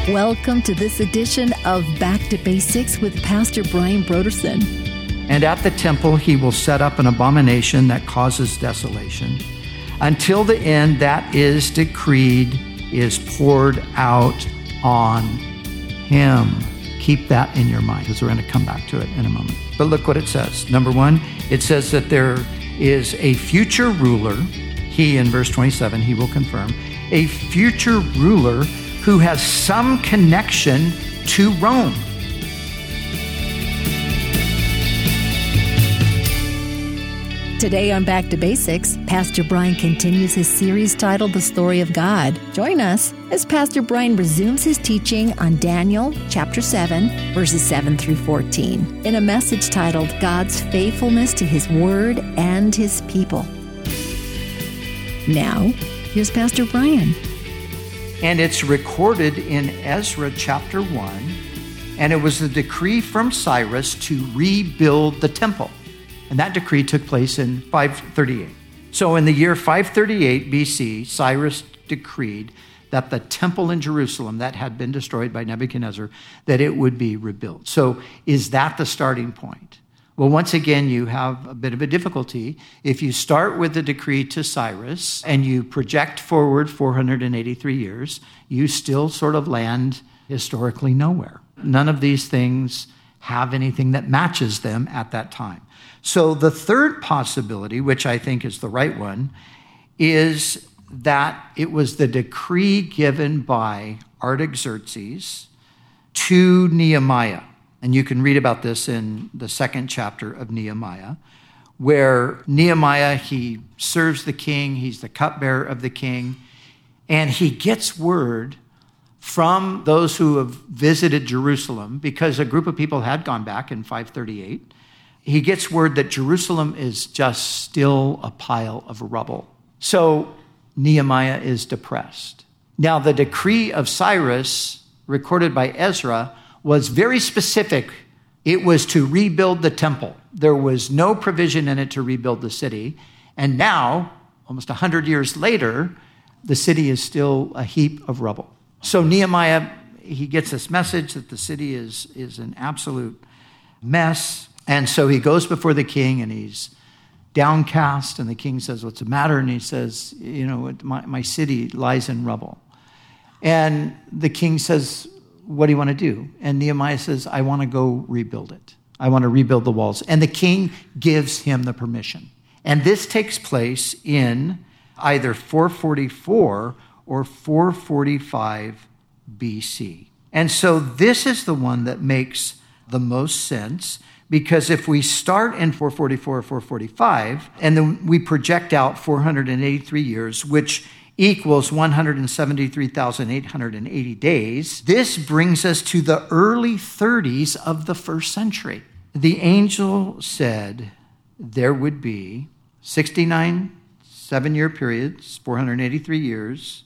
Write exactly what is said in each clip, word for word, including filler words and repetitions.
Welcome to this edition of Back to Basics with Pastor Brian Brodersen. And at the temple he will set up an abomination that causes desolation, until the end that is decreed is poured out on him. Keep that in your mind, because we're going to come back to it in a moment. But look what it says. Number one, it says that there is a future ruler. He, in verse twenty-seven, he will confirm, a future ruler who has some connection to Rome. Today on Back to Basics, Pastor Brian continues his series titled The Story of God. Join us as Pastor Brian resumes his teaching on Daniel chapter seven, verses seven through fourteen, in a message titled God's Faithfulness to His Word and His People. Now, here's Pastor Brian. And it's recorded in Ezra chapter one, and it was the decree from Cyrus to rebuild the temple. And that decree took place in five thirty-eight. So in the year five thirty-eight B C, Cyrus decreed that the temple in Jerusalem that had been destroyed by Nebuchadnezzar, that it would be rebuilt. So is that the starting point? Well, once again, you have a bit of a difficulty. If you start with the decree to Cyrus and you project forward four hundred eighty-three years, you still sort of land historically nowhere. None of these things have anything that matches them at that time. So the third possibility, which I think is the right one, is that it was the decree given by Artaxerxes to Nehemiah. And you can read about this in the second chapter of Nehemiah, where Nehemiah, he serves the king, he's the cupbearer of the king, and he gets word from those who have visited Jerusalem, because a group of people had gone back in five thirty-eight. He gets word that Jerusalem is just still a pile of rubble. So Nehemiah is depressed. Now, the decree of Cyrus, recorded by Ezra, was very specific. It was to rebuild the temple. There was no provision in it to rebuild the city. And now, almost one hundred years later, the city is still a heap of rubble. So Nehemiah, he gets this message that the city is, is an absolute mess. And so he goes before the king and he's downcast. And the king says, "What's the matter?" And he says, "You know, my, my city lies in rubble." And the king says, "What do you want to do?" And Nehemiah says, "I want to go rebuild it. I want to rebuild the walls." And the king gives him the permission. And this takes place in either four forty-four or four forty-five B C. And so this is the one that makes the most sense, because if we start in four forty-four or four forty-five, and then we project out four hundred eighty-three years, which equals one hundred seventy-three thousand eight hundred eighty days. This brings us to the early thirties of the first century. The angel said there would be sixty-nine seven-year periods, four hundred eighty-three years,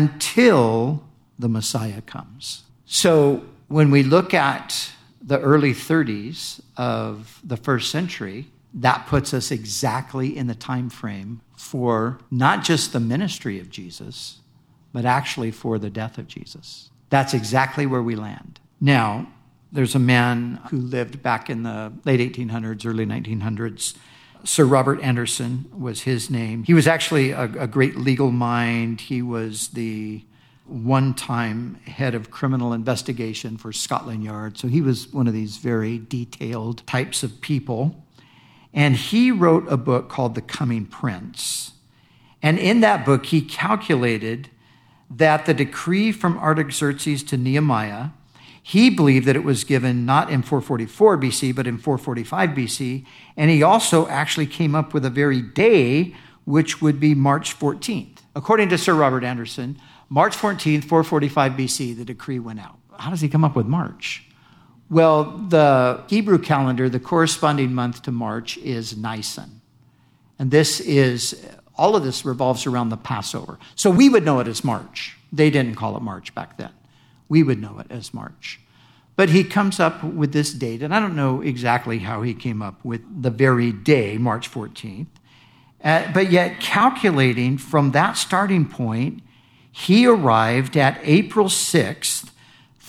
until the Messiah comes. So when we look at the early thirties of the first century, that puts us exactly in the time frame for not just the ministry of Jesus, but actually for the death of Jesus. That's exactly where we land. Now, there's a man who lived back in the late eighteen hundreds, early nineteen hundreds. Sir Robert Anderson was his name. He was actually a, a great legal mind. He was the one-time head of criminal investigation for Scotland Yard. So he was one of these very detailed types of people. And he wrote a book called The Coming Prince. And in that book, he calculated that the decree from Artaxerxes to Nehemiah, he believed that it was given not in four forty-four B C, but in four forty-five B C. And he also actually came up with a very day, which would be March fourteenth. According to Sir Robert Anderson, March fourteenth, four forty-five B C, the decree went out. How does he come up with March? Well, the Hebrew calendar, the corresponding month to March, is Nisan. And this is, all of this revolves around the Passover. So we would know it as March. They didn't call it March back then. We would know it as March. But he comes up with this date, and I don't know exactly how he came up with the very day, March fourteenth. Uh, but yet, calculating from that starting point, he arrived at April sixth,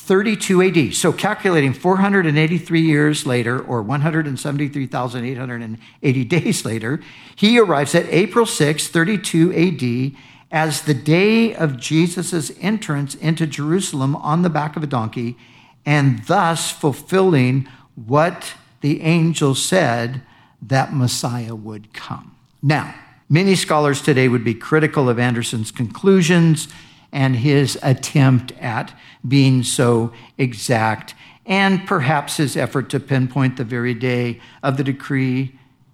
thirty-two A D. So calculating four hundred eighty-three years later, or one hundred seventy-three thousand eight hundred eighty days later, he arrives at April sixth, thirty-two A D, as the day of Jesus' entrance into Jerusalem on the back of a donkey, and thus fulfilling what the angel said that Messiah would come. Now, many scholars today would be critical of Anderson's conclusions and his attempt at being so exact, and perhaps his effort to pinpoint the very day of the decree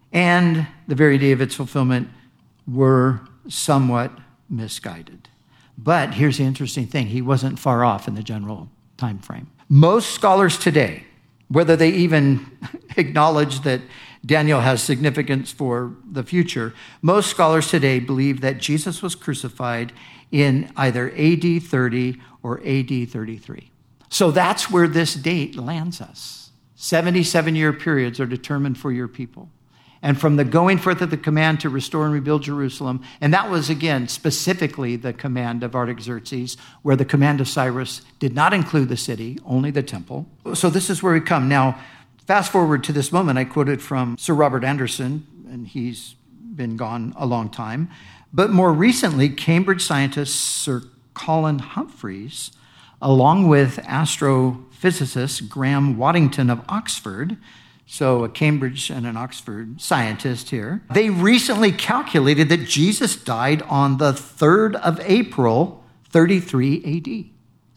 and the very day of its fulfillment were somewhat misguided. But here's the interesting thing. He wasn't far off in the general time frame. Most scholars today, whether they even acknowledge that Daniel has significance for the future, most scholars today believe that Jesus was crucified in either A D thirty or A D thirty-three. So that's where this date lands us. seventy-seven-year periods are determined for your people. And from the going forth of the command to restore and rebuild Jerusalem, and that was, again, specifically the command of Artaxerxes, where the command of Cyrus did not include the city, only the temple. So this is where we come. Now, fast forward to this moment, I quoted from Sir Robert Anderson, and he's been gone a long time. But more recently, Cambridge scientist Sir Colin Humphreys, along with astrophysicist Graham Waddington of Oxford, so a Cambridge and an Oxford scientist here, they recently calculated that Jesus died on the third of April, thirty-three A D.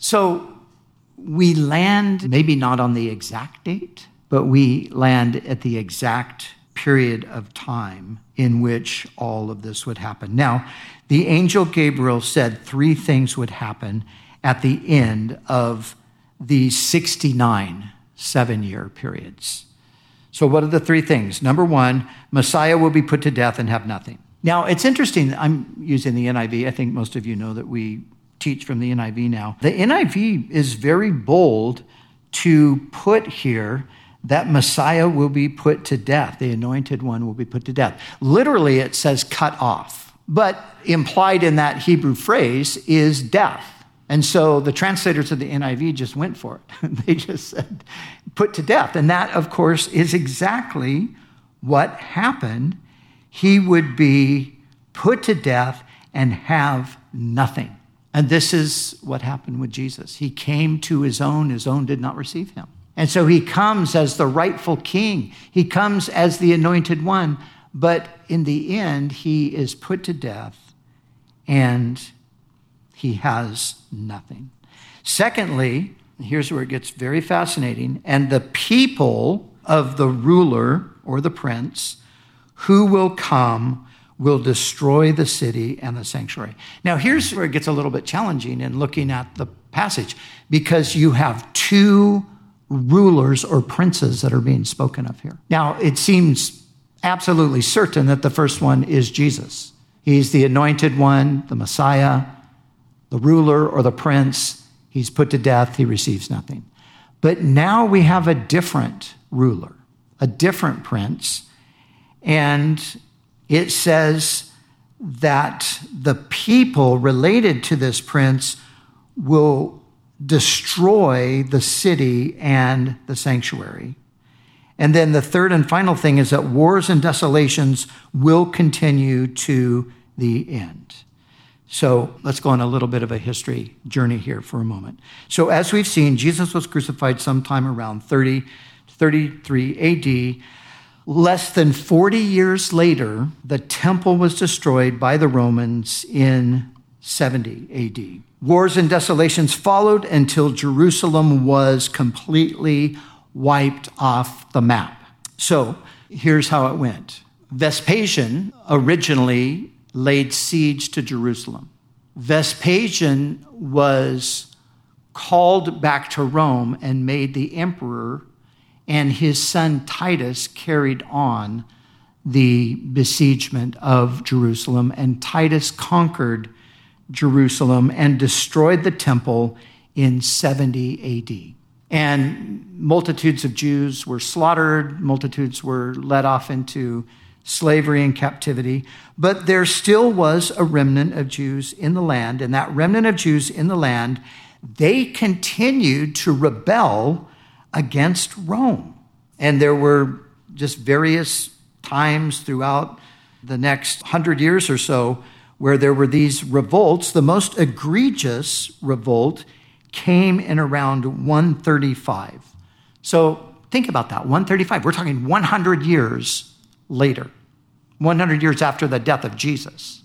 So we land maybe not on the exact date, but we land at the exact period of time in which all of this would happen. Now, the angel Gabriel said three things would happen at the end of these sixty-nine seven-year periods. So what are the three things? Number one, Messiah will be put to death and have nothing. Now, it's interesting. I'm using the N I V. I think most of you know that we teach from the N I V now. The N I V is very bold to put here that Messiah will be put to death. The anointed one will be put to death. Literally, it says cut off. But implied in that Hebrew phrase is death. And so the translators of the N I V just went for it. They just said, put to death. And that, of course, is exactly what happened. He would be put to death and have nothing. And this is what happened with Jesus. He came to his own. His own did not receive him. And so he comes as the rightful king. He comes as the anointed one. But in the end, he is put to death and he has nothing. Secondly, here's where it gets very fascinating. And the people of the ruler or the prince who will come will destroy the city and the sanctuary. Now, here's where it gets a little bit challenging in looking at the passage, because you have two rulers or princes that are being spoken of here. Now, it seems absolutely certain that the first one is Jesus. He's the anointed one, the Messiah, the ruler or the prince. He's put to death. He receives nothing. But now we have a different ruler, a different prince. And it says that the people related to this prince will destroy the city and the sanctuary. And then the third and final thing is that wars and desolations will continue to the end. So let's go on a little bit of a history journey here for a moment. So as we've seen, Jesus was crucified sometime around thirty to thirty-three A D. Less than forty years later, the temple was destroyed by the Romans in seventy A D. Wars and desolations followed until Jerusalem was completely wiped off the map. So here's how it went. Vespasian originally laid siege to Jerusalem. Vespasian was called back to Rome and made the emperor, and his son Titus carried on the besiegement of Jerusalem, and Titus conquered Jerusalem and destroyed the temple in seventy A D. And multitudes of Jews were slaughtered, multitudes were led off into slavery and captivity, but there still was a remnant of Jews in the land, and that remnant of Jews in the land, they continued to rebel against Rome. And there were just various times throughout the next hundred years or so where there were these revolts. The most egregious revolt came in around one thirty-five. So think about that, one thirty-five. We're talking one hundred years later, one hundred years after the death of Jesus,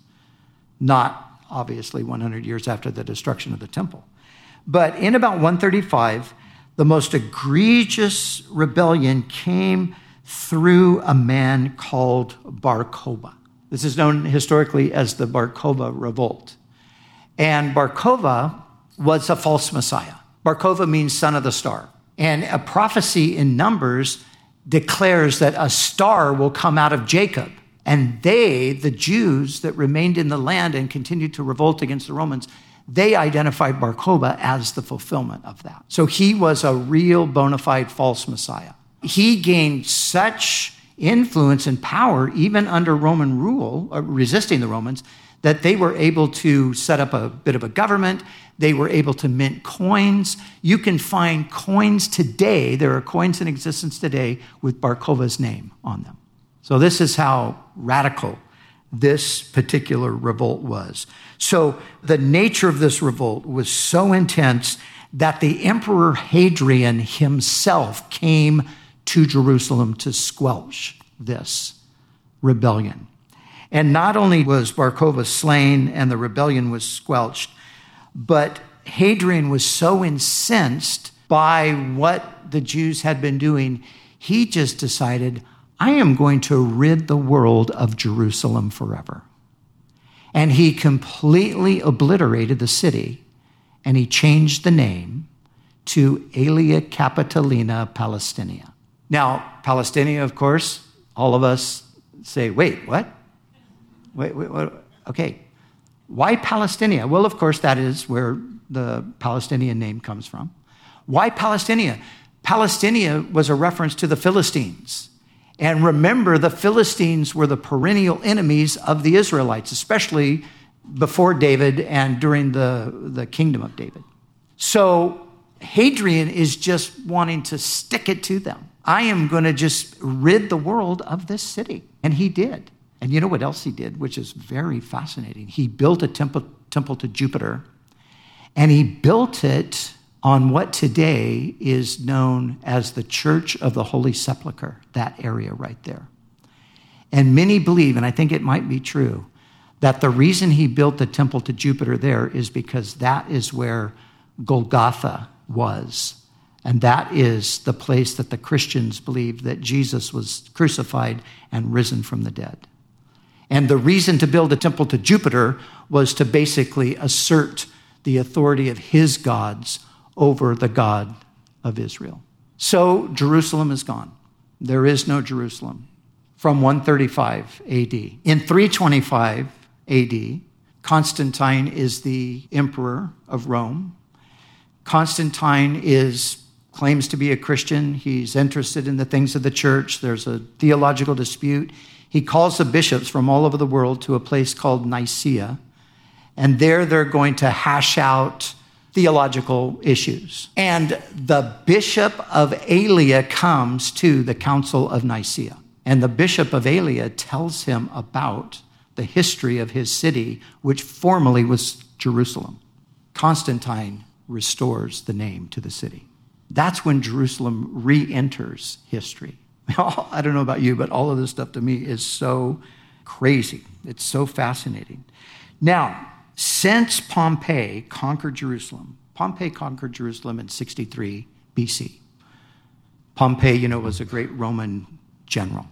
not obviously one hundred years after the destruction of the temple. But in about one thirty-five, the most egregious rebellion came through a man called Bar Kokhba. This is known historically as the Bar Kokhba revolt. And Bar Kokhba was a false messiah. Bar Kokhba means son of the star. And a prophecy in Numbers declares that a star will come out of Jacob. And they, the Jews that remained in the land and continued to revolt against the Romans, they identified Bar Kokhba as the fulfillment of that. So he was a real bona fide false messiah. He gained such influence and power, even under Roman rule, or resisting the Romans, that they were able to set up a bit of a government. They were able to mint coins. You can find coins today. There are coins in existence today with Bar Kokhba's name on them. So this is how radical this particular revolt was. So the nature of this revolt was so intense that the Emperor Hadrian himself came to Jerusalem to squelch this rebellion. And not only was Bar Kokhba slain and the rebellion was squelched, but Hadrian was so incensed by what the Jews had been doing, he just decided, I am going to rid the world of Jerusalem forever. And he completely obliterated the city, and he changed the name to Aelia Capitolina Palestinia. Now, Palestinia, of course, all of us say, wait, what? Wait, wait, wait, okay. Why Palestinia? Well, of course, that is where the Palestinian name comes from. Why Palestinia? Palestinia was a reference to the Philistines. And remember, the Philistines were the perennial enemies of the Israelites, especially before David and during the, the kingdom of David. So Hadrian is just wanting to stick it to them. I am going to just rid the world of this city. And he did. And you know what else he did, which is very fascinating? He built a temple, temple to Jupiter, and he built it on what today is known as the Church of the Holy Sepulchre, that area right there. And many believe, and I think it might be true, that the reason he built the temple to Jupiter there is because that is where Golgotha was. And that is the place that the Christians believed that Jesus was crucified and risen from the dead. And the reason to build a temple to Jupiter was to basically assert the authority of his gods over the God of Israel. So Jerusalem is gone. There is no Jerusalem from one thirty-five A D. In three twenty-five A D, Constantine is the emperor of Rome. Constantine is claims to be a Christian. He's interested in the things of the church. There's a theological dispute. He calls the bishops from all over the world to a place called Nicaea, and there they're going to hash out theological issues. And the bishop of Aelia comes to the Council of Nicaea, and the bishop of Aelia tells him about the history of his city, which formerly was Jerusalem. Constantine restores the name to the city. That's when Jerusalem re-enters history. I don't know about you, but all of this stuff to me is so crazy. It's so fascinating. Now, since Pompey conquered Jerusalem, Pompey conquered Jerusalem in sixty-three B C. Pompey, you know, was a great Roman general.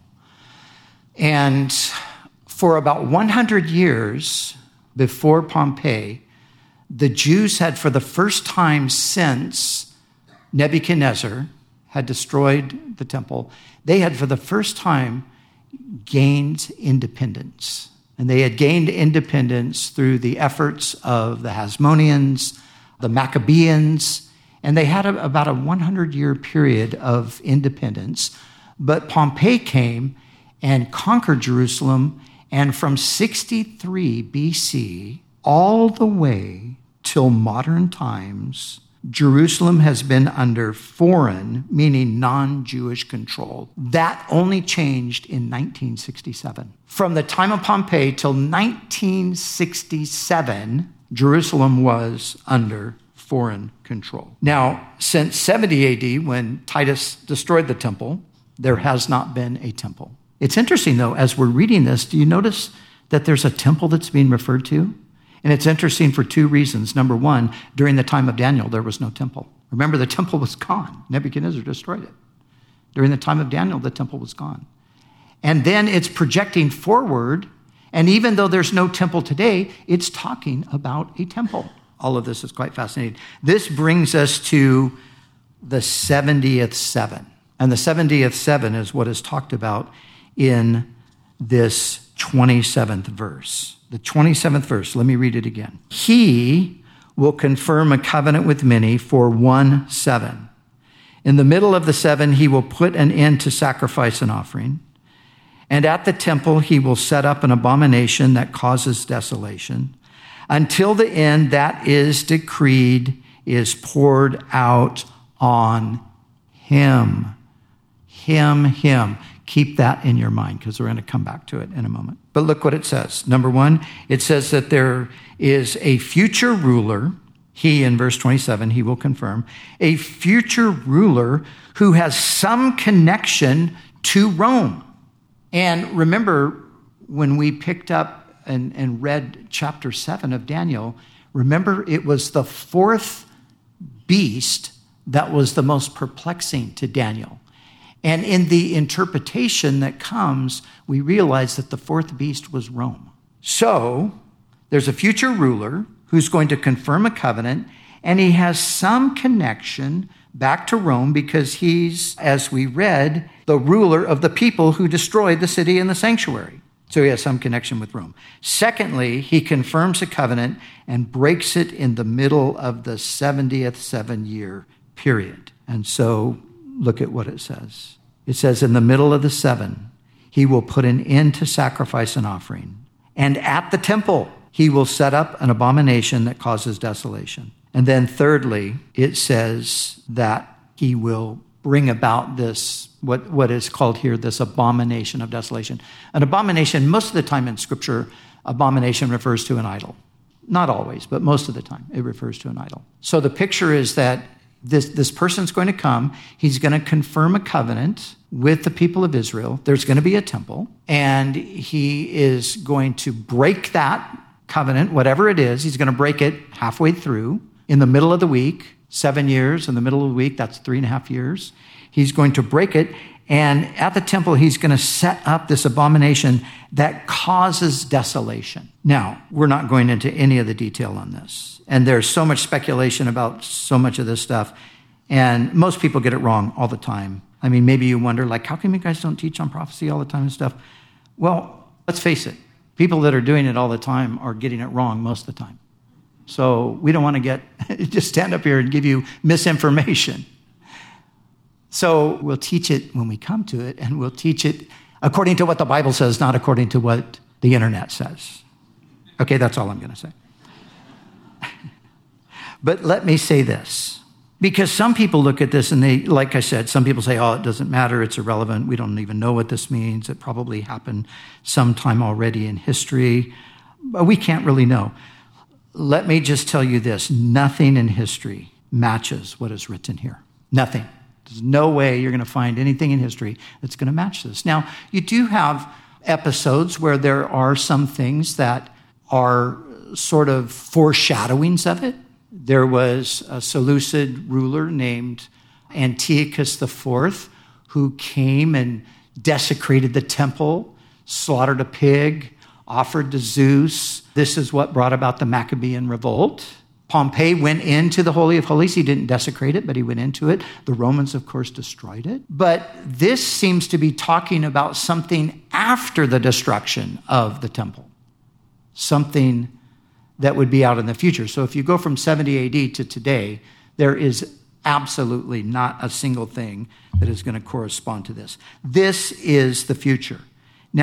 And for about one hundred years before Pompey, the Jews had, for the first time since Nebuchadnezzar had destroyed the temple, they had for the first time gained independence. And they had gained independence through the efforts of the Hasmoneans, the Maccabeans, and they had a, about a hundred-year period of independence. But Pompey came and conquered Jerusalem, and from sixty-three B C all the way till modern times, Jerusalem has been under foreign, meaning non-Jewish control. That only changed in nineteen sixty-seven. From the time of Pompey till nineteen sixty-seven, Jerusalem was under foreign control. Now, since seventy A D, when Titus destroyed the temple, there has not been a temple. It's interesting, though, as we're reading this, do you notice that there's a temple that's being referred to? And it's interesting for two reasons. Number one, during the time of Daniel, there was no temple. Remember, the temple was gone. Nebuchadnezzar destroyed it. During the time of Daniel, the temple was gone. And then it's projecting forward, and even though there's no temple today, it's talking about a temple. All of this is quite fascinating. This brings us to the seventieth seven. And the seventieth seven is what is talked about in this twenty-seventh verse. The twenty-seventh verse, let me read it again. He will confirm a covenant with many for one seven. In the middle of the seven, he will put an end to sacrifice and offering. And at the temple, he will set up an abomination that causes desolation. Until the end that is decreed is poured out on him. Him, him. Keep that in your mind because we're going to come back to it in a moment. But look what it says. Number one, it says that there is a future ruler. He, in verse twenty-seven, he will confirm, a future ruler who has some connection to Rome. And remember, when we picked up and, and read chapter seven of Daniel, remember it was the fourth beast that was the most perplexing to Daniel. And in the interpretation that comes, we realize that the fourth beast was Rome. So there's a future ruler who's going to confirm a covenant, and he has some connection back to Rome because he's, as we read, the ruler of the people who destroyed the city and the sanctuary. So he has some connection with Rome. Secondly, he confirms a covenant and breaks it in the middle of the seventieth seven-year period. And so look at what it says. It says, in the middle of the seven, he will put an end to sacrifice and offering. And at the temple, he will set up an abomination that causes desolation. And then thirdly, it says that he will bring about this, what, what is called here, this abomination of desolation. An abomination, most of the time in Scripture, abomination refers to an idol. Not always, but most of the time it refers to an idol. So the picture is that This, this person's going to come. He's going to confirm a covenant with the people of Israel. There's going to be a temple, and he is going to break that covenant, whatever it is. He's going to break it halfway through in the middle of the week, seven years in the middle of the week. That's three and a half years. He's going to break it, and at the temple, he's going to set up this abomination that causes desolation. Now, we're not going into any of the detail on this. And there's so much speculation about so much of this stuff. And most people get it wrong all the time. I mean, maybe you wonder, like, how come you guys don't teach on prophecy all the time and stuff? Well, let's face it. People that are doing it all the time are getting it wrong most of the time. So we don't want to get, just stand up here and give you misinformation. So we'll teach it when we come to it, and we'll teach it according to what the Bible says, not according to what the internet says. Okay, that's all I'm going to say. But let me say this, because some people look at this and they, like I said, some people say, oh, it doesn't matter, it's irrelevant, we don't even know what this means, it probably happened sometime already in history, but we can't really know. Let me just tell you this, nothing in history matches what is written here. Nothing. There's no way you're going to find anything in history that's going to match this. Now, you do have episodes where there are some things that are sort of foreshadowings of it. There was a Seleucid ruler named Antiochus the Fourth who came and desecrated the temple, slaughtered a pig, offered to Zeus. This is what brought about the Maccabean revolt. Pompey went into the Holy of Holies. He didn't desecrate it, but he went into it. The Romans, of course, destroyed it. But this seems to be talking about something after the destruction of the temple, something that would be out in the future. So if you go from seventy A D to today, there is absolutely not a single thing that is going to correspond to this. This is the future. Now,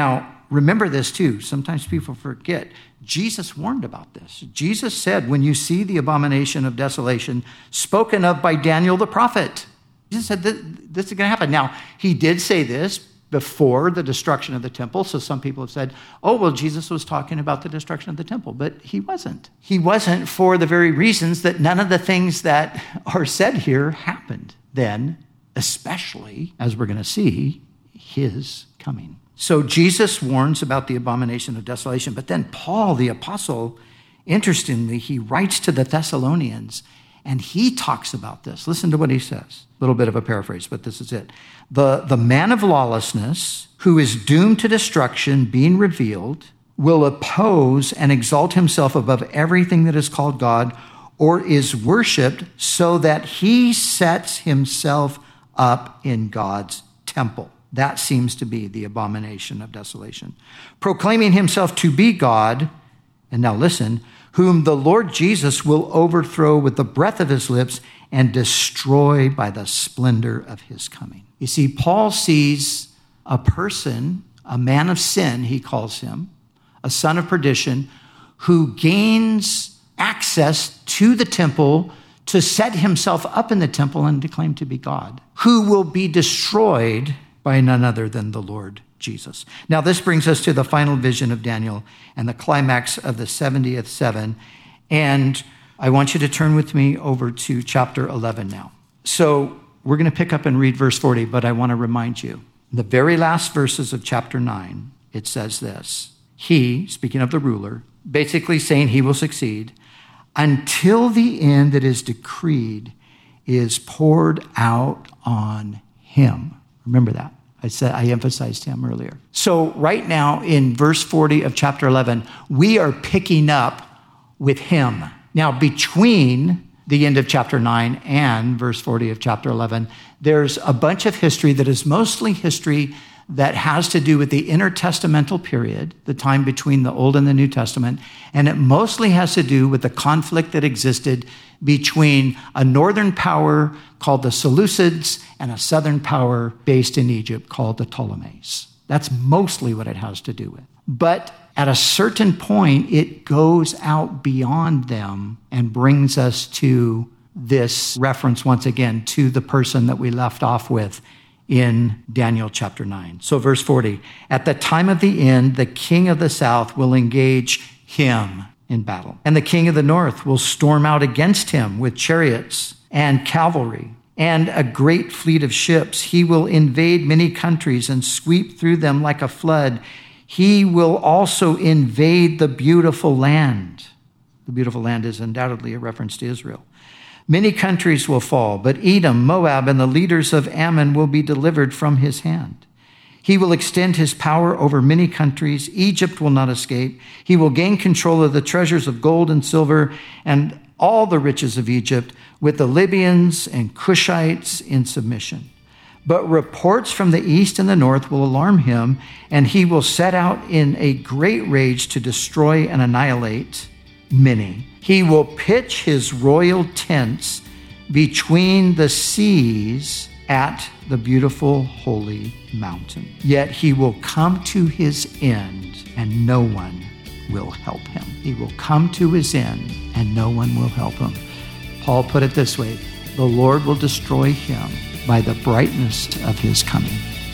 remember this too. Sometimes people forget. Jesus warned about this. Jesus said, when you see the abomination of desolation spoken of by Daniel the prophet, Jesus said that this is going to happen. Now, he did say this before the destruction of the temple. So some people have said, oh, well, Jesus was talking about the destruction of the temple, but he wasn't. He wasn't for the very reasons that none of the things that are said here happened then, especially, as we're going to see, his coming. So Jesus warns about the abomination of desolation, but then Paul, the apostle, interestingly, he writes to the Thessalonians, and he talks about this. Listen to what he says. A little bit of a paraphrase, but this is it. The, the man of lawlessness, who is doomed to destruction, being revealed, will oppose and exalt himself above everything that is called God or is worshipped, so that he sets himself up in God's temple. That seems to be the abomination of desolation. Proclaiming himself to be God, and now listen, whom the Lord Jesus will overthrow with the breath of his lips and destroy by the splendor of his coming. You see, Paul sees a person, a man of sin, he calls him, a son of perdition, who gains access to the temple to set himself up in the temple and to claim to be God, who will be destroyed by none other than the Lord Jesus. Now, this brings us to the final vision of Daniel and the climax of the seventieth seven. And I want you to turn with me over to chapter eleven now. So we're going to pick up and read verse forty, but I want to remind you, in the very last verses of chapter nine, it says this. He, speaking of the ruler, basically saying he will succeed until the end that is decreed is poured out on him. Remember that. I said I emphasized him earlier. So right now in verse forty of chapter eleven, we are picking up with him. Now between the end of chapter nine and verse forty of chapter eleven, there's a bunch of history that is mostly history that has to do with the intertestamental period, the time between the Old and the New Testament, and it mostly has to do with the conflict that existed between a northern power called the Seleucids and a southern power based in Egypt called the Ptolemies. That's mostly what it has to do with. But at a certain point, it goes out beyond them and brings us to this reference once again to the person that we left off with in Daniel chapter nine. So verse forty, at the time of the end, the king of the south will engage him in battle. And the king of the north will storm out against him with chariots and cavalry and a great fleet of ships. He will invade many countries and sweep through them like a flood. He will also invade the beautiful land. The beautiful land is undoubtedly a reference to Israel. Many countries will fall, but Edom, Moab, and the leaders of Ammon will be delivered from his hand. He will extend his power over many countries. Egypt will not escape. He will gain control of the treasures of gold and silver and all the riches of Egypt, with the Libyans and Cushites in submission. But reports from the east and the north will alarm him, and he will set out in a great rage to destroy and annihilate many. He will pitch his royal tents between the seas at the beautiful holy mountain. Yet he will come to his end, and no one will help him. He will come to his end, and no one will help him. Paul put it this way, the Lord will destroy him by the brightness of his coming.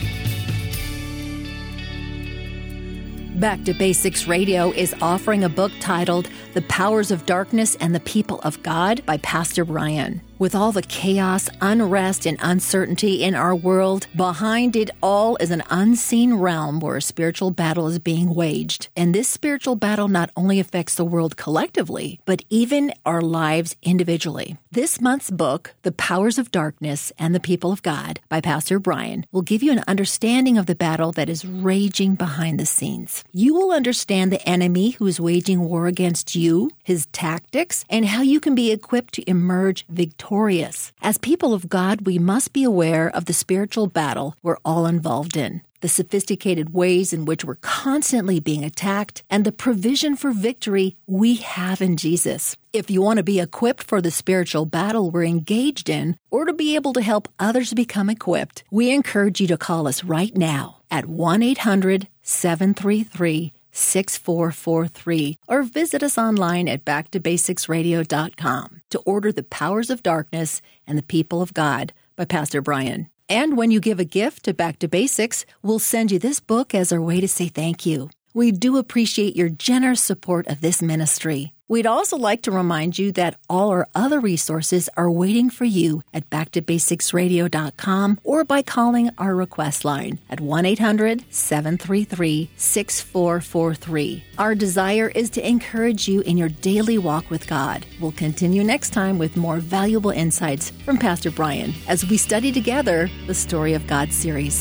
Back to Basics Radio is offering a book titled The Powers of Darkness and the People of God by Pastor Brian. With all the chaos, unrest, and uncertainty in our world, behind it all is an unseen realm where a spiritual battle is being waged. And this spiritual battle not only affects the world collectively, but even our lives individually. This month's book, The Powers of Darkness and the People of God by Pastor Brian, will give you an understanding of the battle that is raging behind the scenes. You will understand the enemy who is waging war against you, his tactics, and how you can be equipped to emerge victorious. As people of God, we must be aware of the spiritual battle we're all involved in, the sophisticated ways in which we're constantly being attacked, and the provision for victory we have in Jesus. If you want to be equipped for the spiritual battle we're engaged in, or to be able to help others become equipped, we encourage you to call us right now at one eight hundred seven three three, six four four three or visit us online at back to basics radio dot com to order The Powers of Darkness and the People of God by Pastor Brian. And when you give a gift to Back to Basics, we'll send you this book as our way to say thank you. We do appreciate your generous support of this ministry. We'd also like to remind you that all our other resources are waiting for you at back to basics radio dot com or by calling our request line at one eight hundred, seven three three, six four four three. Our desire is to encourage you in your daily walk with God. We'll continue next time with more valuable insights from Pastor Brian as we study together the Story of God series.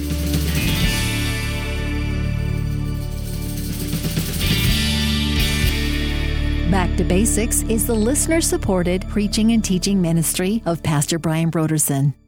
Back to Basics is the listener-supported preaching and teaching ministry of Pastor Brian Brodersen.